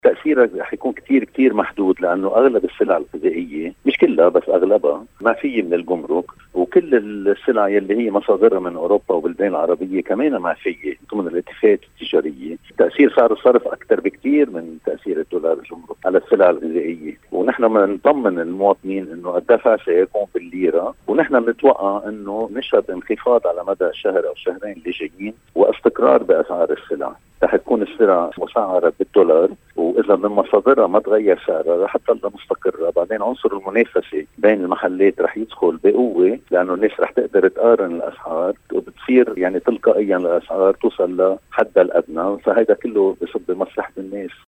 تأثيرها رح يكون كتير محدود، لأنه أغلب السلع الغذائية مش كلها بس أغلبها معفية من الجمرك، وكل السلع يلي هي مصادرها من أوروبا وبلدان العربية كمان معفية ضمن الاتفاقات التجارية. تأثير سعر الصرف أكثر بكتير من تأثير الدولار الجمرك على السلع الغذائية، ونحن بنطمن المواطنين إنه الدفع سيكون بالليرة، ونحن بنتوقع إنه نشهد انخفاض على مدى الشهر أو الشهرين اللي جايين واستقرار بأسعار السلع. رح تكون السلع مسعرة بالدولار، وإذا من مصادرها ما تغير سعرها رح تضل مستقرة. بعدين عنصر المنافسة بين المحلات رح يدخل بقوة، لأنه الناس رح تقدر تقارن الأسعار، وبتصير يعني تلقائيا الأسعار توصل لحدها الأدنى، فهذا كله بصب بمصلحة الناس.